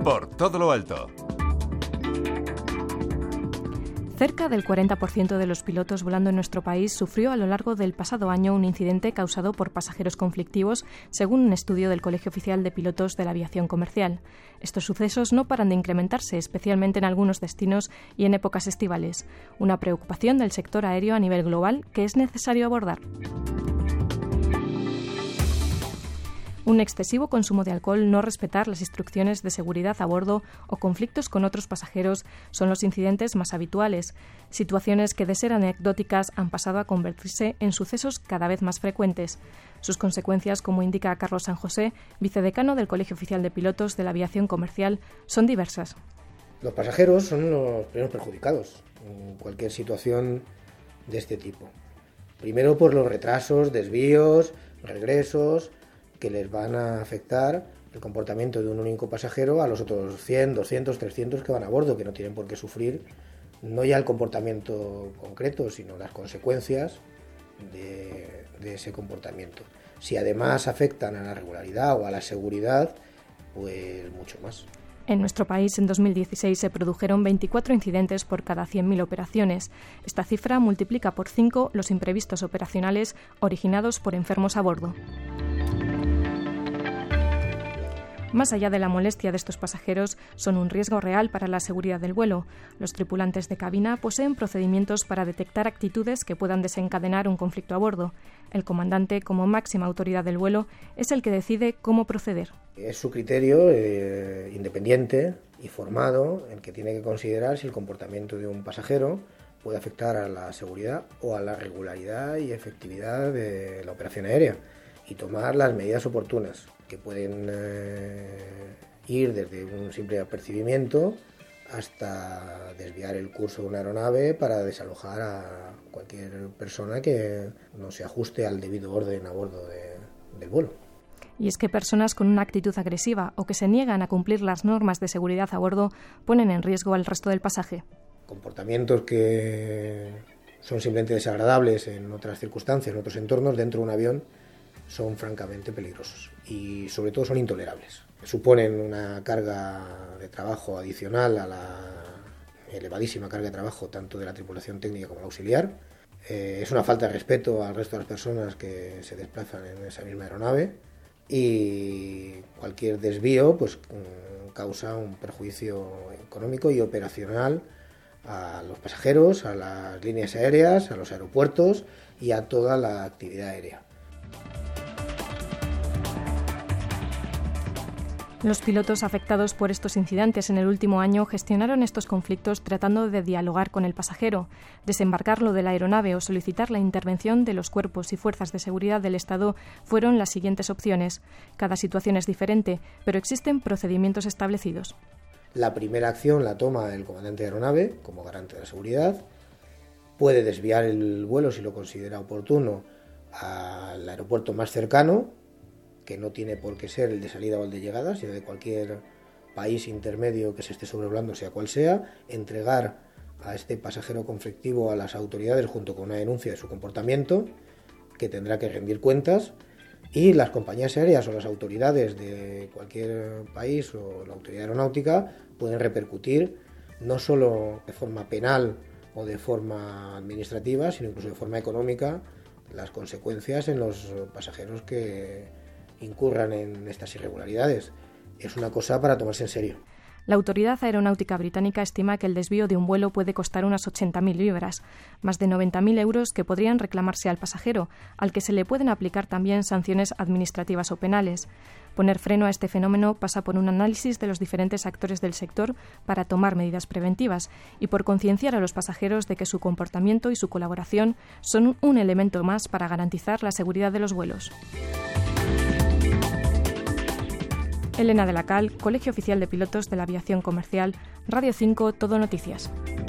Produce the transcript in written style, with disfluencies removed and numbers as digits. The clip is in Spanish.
Por todo lo alto. Cerca del 40% de los pilotos volando en nuestro país sufrió a lo largo del pasado año un incidente causado por pasajeros conflictivos, según un estudio del Colegio Oficial de Pilotos de la Aviación Comercial. Estos sucesos no paran de incrementarse, especialmente en algunos destinos y en épocas estivales. Una preocupación del sector aéreo a nivel global que es necesario abordar. Un excesivo consumo de alcohol, no respetar las instrucciones de seguridad a bordo o conflictos con otros pasajeros son los incidentes más habituales, situaciones que de ser anecdóticas han pasado a convertirse en sucesos cada vez más frecuentes. Sus consecuencias, como indica Carlos San José, vicedecano del Colegio Oficial de Pilotos de la Aviación Comercial, son diversas. Los pasajeros son los primeros perjudicados en cualquier situación de este tipo. Primero por los retrasos, desvíos, regresos, que les van a afectar el comportamiento de un único pasajero a los otros 100, 200, 300 que van a bordo, que no tienen por qué sufrir no ya el comportamiento concreto, sino las consecuencias de ese comportamiento. Si además afectan a la regularidad o a la seguridad, pues mucho más. En nuestro país, en 2016, se produjeron 24 incidentes por cada 100.000 operaciones. Esta cifra multiplica por 5 los imprevistos operacionales originados por enfermos a bordo. Más allá de la molestia de estos pasajeros, son un riesgo real para la seguridad del vuelo. Los tripulantes de cabina poseen procedimientos para detectar actitudes que puedan desencadenar un conflicto a bordo. El comandante, como máxima autoridad del vuelo, es el que decide cómo proceder. Es su criterio independiente y formado el que tiene que considerar si el comportamiento de un pasajero puede afectar a la seguridad o a la regularidad y efectividad de la operación aérea y tomar las medidas oportunas, que pueden ir desde un simple apercibimiento hasta desviar el curso de una aeronave para desalojar a cualquier persona que no se ajuste al debido orden a bordo del vuelo. Y es que personas con una actitud agresiva o que se niegan a cumplir las normas de seguridad a bordo ponen en riesgo al resto del pasaje. Comportamientos que son simplemente desagradables en otras circunstancias, en otros entornos, dentro de un avión, son francamente peligrosos y sobre todo son intolerables. Suponen una carga de trabajo adicional a la elevadísima carga de trabajo tanto de la tripulación técnica como la auxiliar. Es una falta de respeto al resto de las personas que se desplazan en esa misma aeronave y cualquier desvío pues causa un perjuicio económico y operacional a los pasajeros, a las líneas aéreas, a los aeropuertos y a toda la actividad aérea. Los pilotos afectados por estos incidentes en el último año gestionaron estos conflictos tratando de dialogar con el pasajero, desembarcarlo de la aeronave o solicitar la intervención de los cuerpos y fuerzas de seguridad del Estado fueron las siguientes opciones. Cada situación es diferente, pero existen procedimientos establecidos. La primera acción la toma el comandante de aeronave como garante de la seguridad. Puede desviar el vuelo si lo considera oportuno al aeropuerto más cercano, que no tiene por qué ser el de salida o el de llegada, sino de cualquier país intermedio que se esté sobrevolando, sea cual sea, entregar a este pasajero conflictivo a las autoridades junto con una denuncia de su comportamiento, que tendrá que rendir cuentas, y las compañías aéreas o las autoridades de cualquier país o la autoridad aeronáutica pueden repercutir no solo de forma penal o de forma administrativa, sino incluso de forma económica las consecuencias en los pasajeros que incurran en estas irregularidades. Es una cosa para tomarse en serio. La Autoridad Aeronáutica Británica estima que el desvío de un vuelo puede costar unas 80.000 libras, más de 90.000 euros que podrían reclamarse al pasajero, al que se le pueden aplicar también sanciones administrativas o penales. Poner freno a este fenómeno pasa por un análisis de los diferentes actores del sector para tomar medidas preventivas y por concienciar a los pasajeros de que su comportamiento y su colaboración son un elemento más para garantizar la seguridad de los vuelos. Elena de la Cal, Colegio Oficial de Pilotos de la Aviación Comercial, Radio 5, Todo Noticias.